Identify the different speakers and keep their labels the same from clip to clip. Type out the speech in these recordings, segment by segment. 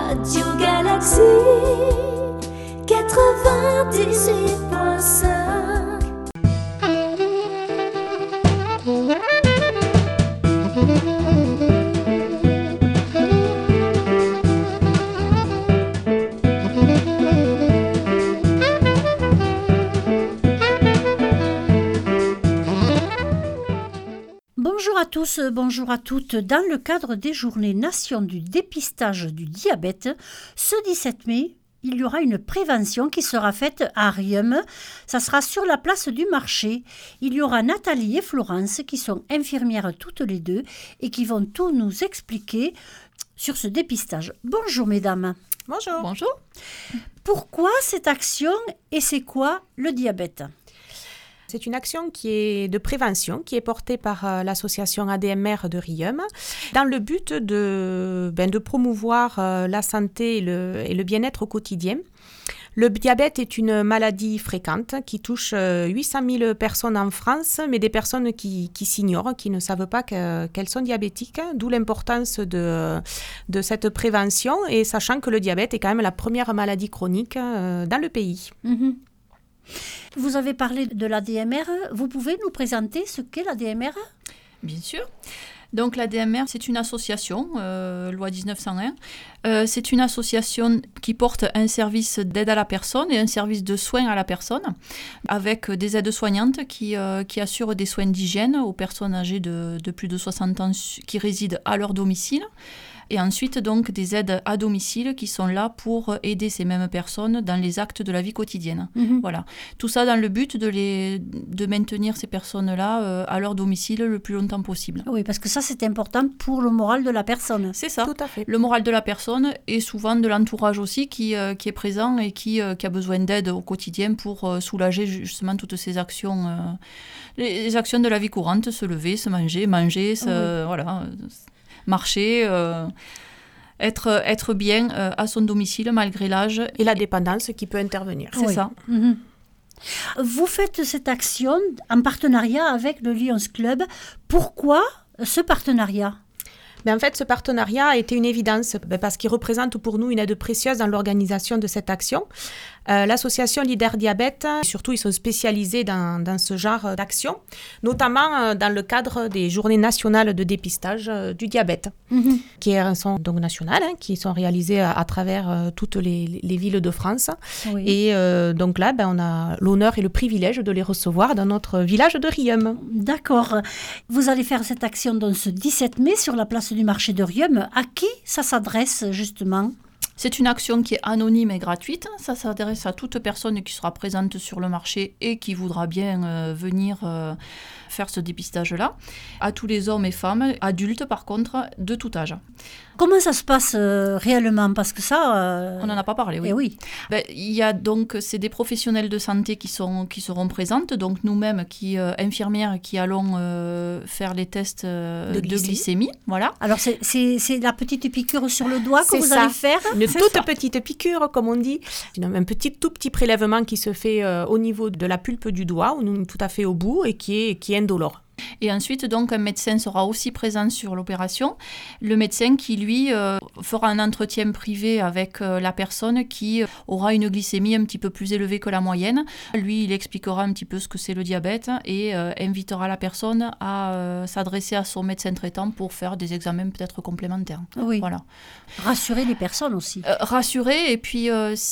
Speaker 1: Radio Galaxie 98.5.
Speaker 2: Bonjour à tous, bonjour à toutes. Dans le cadre des Journées Nation du dépistage du diabète, ce 17 mai, il y aura une prévention qui sera faite à Riom. Ça sera sur la place du marché. Il y aura Nathalie et Florence qui sont infirmières toutes les deux et qui vont tout nous expliquer sur ce dépistage. Bonjour mesdames.
Speaker 3: Bonjour.
Speaker 4: Bonjour.
Speaker 2: Pourquoi cette action et c'est quoi le diabète ?
Speaker 3: C'est une action qui est de prévention, qui est portée par l'association ADMR de Riom, dans le but de promouvoir la santé et le bien-être au quotidien. Le diabète est une maladie fréquente qui touche 800 000 personnes en France, mais des personnes qui s'ignorent, qui ne savent pas qu'elles sont diabétiques, d'où l'importance de cette prévention, et sachant que le diabète est quand même la première maladie chronique dans le pays.
Speaker 2: Mm-hmm. Vous avez parlé de l'ADMR. Vous pouvez nous présenter ce qu'est l'ADMR ?
Speaker 4: Bien sûr. Donc l'ADMR, c'est une association, loi 1901. C'est une association qui porte un service d'aide à la personne et un service de soins à la personne, avec des aides-soignantes qui assurent des soins d'hygiène aux personnes âgées de plus de 60 ans qui résident à leur domicile. Et ensuite, donc, des aides à domicile qui sont là pour aider ces mêmes personnes dans les actes de la vie quotidienne. Mmh. Voilà. Tout ça dans le but de maintenir ces personnes-là à leur domicile le plus longtemps possible.
Speaker 2: Oui, parce que ça, c'est important pour le moral de la personne.
Speaker 4: C'est ça.
Speaker 3: Tout à fait.
Speaker 4: Le moral de la personne et souvent de l'entourage aussi qui est présent et qui a besoin d'aide au quotidien pour soulager justement toutes ces actions, les actions de la vie courante, se lever, se manger, voilà... marcher, être bien à son domicile malgré l'âge.
Speaker 3: Et la dépendance qui peut intervenir.
Speaker 4: C'est ça.
Speaker 2: Mm-hmm. Vous faites cette action en partenariat avec le Lions Club. Pourquoi ce partenariat ?
Speaker 3: Mais en fait, ce partenariat a été une évidence parce qu'il représente pour nous une aide précieuse dans l'organisation de cette action. L'association Leader Diabète, surtout, ils sont spécialisés dans ce genre d'action, notamment dans le cadre des Journées nationales de dépistage du diabète, qui sont donc nationales, qui sont réalisées à travers toutes les villes de France. Oui. Et donc là, on a l'honneur et le privilège de les recevoir dans notre village de Riom.
Speaker 2: D'accord. Vous allez faire cette action donc ce 17 mai sur la place du marché de Riom. À qui ça s'adresse justement ?
Speaker 4: C'est une action qui est anonyme et gratuite. Ça s'adresse à toute personne qui sera présente sur le marché et qui voudra bien venir faire ce dépistage-là. À tous les hommes et femmes, adultes par contre, de tout âge.
Speaker 2: Comment ça se passe réellement ? Parce que ça...
Speaker 4: On n'en a pas parlé, oui.
Speaker 2: Eh oui.
Speaker 4: Il y a donc, c'est des professionnels de santé qui seront présentes, donc nous-mêmes, infirmières, qui allons faire les tests de glycémie. Voilà.
Speaker 2: Alors, c'est la petite piqûre sur le doigt que vous allez faire ?
Speaker 3: Une toute petite piqûre, comme on dit. Un tout petit prélèvement qui se fait au niveau de la pulpe du doigt, tout à fait au bout, et qui est indolore.
Speaker 4: Et ensuite, donc, un médecin sera aussi présent sur l'opération. Le médecin qui, lui, fera un entretien privé avec la personne qui aura une glycémie un petit peu plus élevée que la moyenne. Lui, il expliquera un petit peu ce que c'est le diabète et invitera la personne à s'adresser à son médecin traitant pour faire des examens peut-être complémentaires.
Speaker 2: Oui.
Speaker 4: Voilà.
Speaker 2: Rassurer les personnes aussi.
Speaker 4: Rassurer, et puis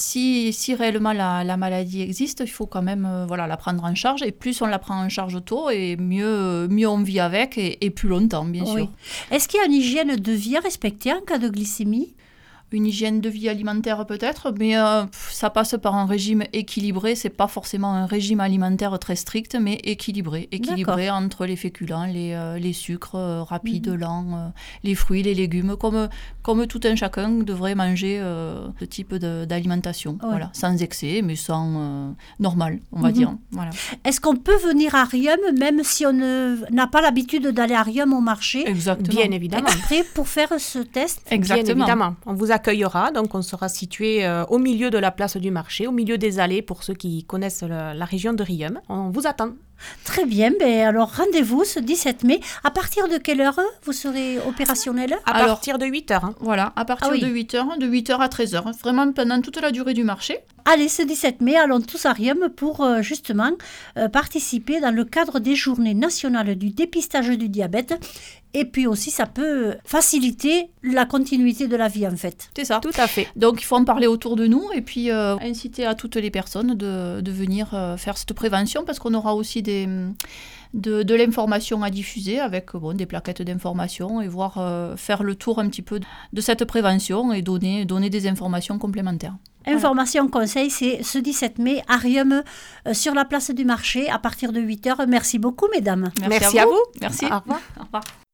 Speaker 4: si réellement la maladie existe, il faut quand même la prendre en charge. Et plus on la prend en charge tôt, et mieux on vit avec et plus longtemps, bien sûr.
Speaker 2: Est-ce qu'il y a une hygiène de vie à respecter en cas de glycémie ?
Speaker 4: Une hygiène de vie alimentaire peut-être, mais ça passe par un régime équilibré. C'est pas forcément un régime alimentaire très strict, mais équilibré entre les féculents, les sucres rapides, lents, les fruits, les légumes, comme tout un chacun devrait manger ce type d'alimentation. Oui. Voilà, sans excès, mais sans normal, on va dire. Voilà.
Speaker 2: Est-ce qu'on peut venir à Riom, même si on n'a pas l'habitude d'aller à Riom au marché ?
Speaker 4: Exactement.
Speaker 3: Bien évidemment.
Speaker 2: Exprès pour faire ce test ?
Speaker 4: Exactement.
Speaker 3: Bien évidemment. On vous accueillera. Donc, on sera situé au milieu de la place du marché, au milieu des allées pour ceux qui connaissent la région de Riom. On vous attend.
Speaker 2: Très bien, alors rendez-vous ce 17 mai. À partir de quelle heure vous serez opérationnel?
Speaker 3: À partir de 8h.
Speaker 4: Voilà, à partir de 8h, de 8h à 13h, vraiment pendant toute la durée du marché.
Speaker 2: Allez, ce 17 mai, allons tous à Riom pour justement participer dans le cadre des Journées nationales du dépistage du diabète. Et puis aussi, ça peut faciliter la continuité de la vie, en fait.
Speaker 4: C'est ça.
Speaker 3: Tout à fait.
Speaker 4: Donc, il faut en parler autour de nous et puis inciter à toutes les personnes de venir faire cette prévention parce qu'on aura aussi de l'information à diffuser avec des plaquettes d'information et faire le tour un petit peu de cette prévention et donner des informations complémentaires.
Speaker 2: Information, conseil, c'est ce 17 mai à Riom sur la place du marché à partir de 8h. Merci beaucoup, mesdames.
Speaker 3: Merci à vous.
Speaker 4: Merci.
Speaker 3: Au revoir.
Speaker 4: Au revoir.